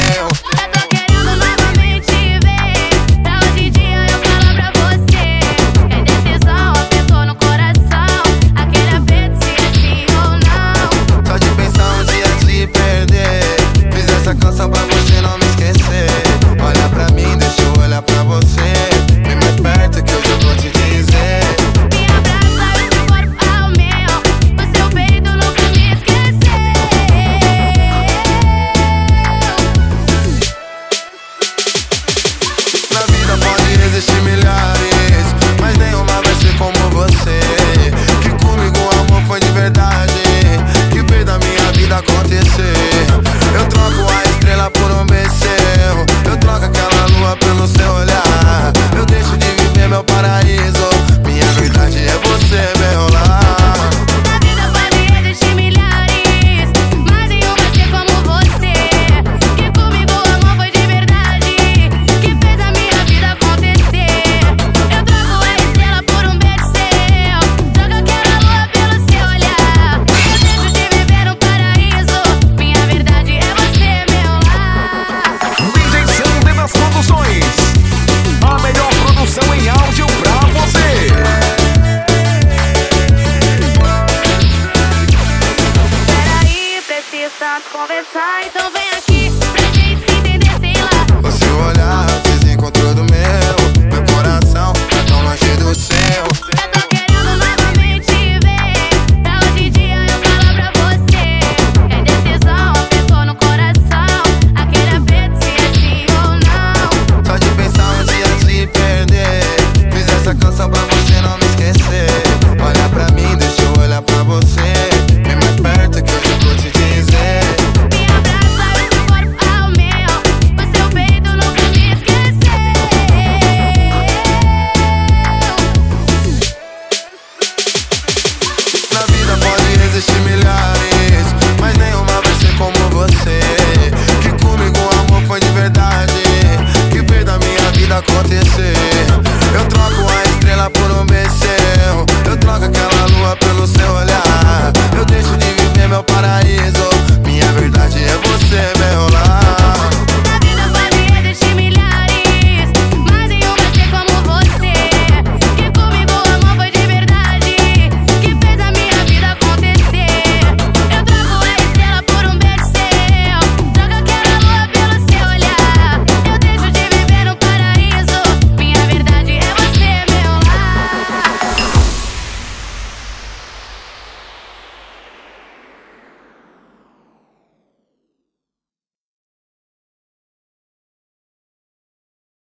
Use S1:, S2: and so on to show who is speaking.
S1: meu.
S2: Eu tô querendo novamente ver. Pra hoje em dia eu falo pra você. Que a indecisão apertou no coração. Aquele aperto se é sim ou não.
S1: Só de pensar um dia te perder. Fiz essa canção pra você não me